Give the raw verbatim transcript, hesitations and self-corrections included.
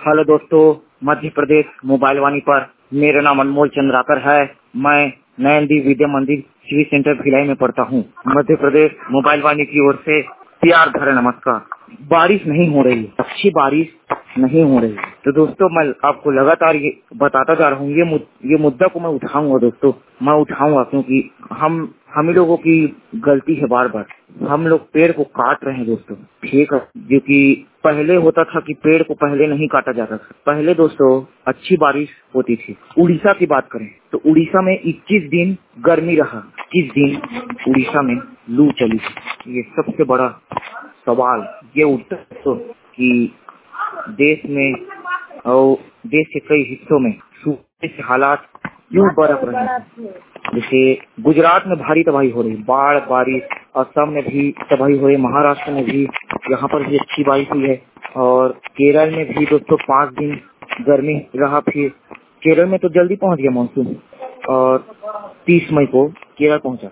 Hello दोस्तों, Madhya Pradesh mobile वाणी पर मेरा नाम अनमोल चंद्राकर है। मैं नयनदी विद्या मंदिर सिविल सेंटर भिलाई में पढ़ता हूँ। मध्य प्रदेश मोबाइल वाणी की ओर से प्यार भरा नमस्कार। बारिश नहीं हो रही, अच्छी बारिश नहीं हो रही। तो दोस्तों, मैं आपको लगातार ये बताता जा रहा हूँ। ये मुद, ये मुद्दा को मैं उठाऊंगा दोस्तों, मैं उठाऊंगा क्योंकि हम हम ही लोगों की गलती है। बार बार हम लोग पेड़ को काट रहे हैं दोस्तों। ठीक है, जो कि पहले होता था कि पेड़ को पहले नहीं काटा जाता था। पहले दोस्तों अच्छी बारिश होती थी। उड़ीसा की बात करें तो उड़ीसा में इक्कीस दिन गर्मी रहा, इक्कीस दिन उड़ीसा में लू चली थी। ये सबसे बड़ा सवाल ये उठता है दोस्तों कि देश में और देश के कई हिस्सों में सूखे से हालात क्यों बरप रहे हैं। जैसे गुजरात में भारी तबाही हो रही, बाढ़, बारिश, असम में भी तबाही हो रही, महाराष्ट्र में भी, यहाँ पर भी अच्छी बारिश हुई है। और केरल में भी दोस्तों पाँच दिन गर्मी रहा। फिर केरल में तो जल्दी पहुंच गया मानसून और तीस मई को केरल पहुंचा।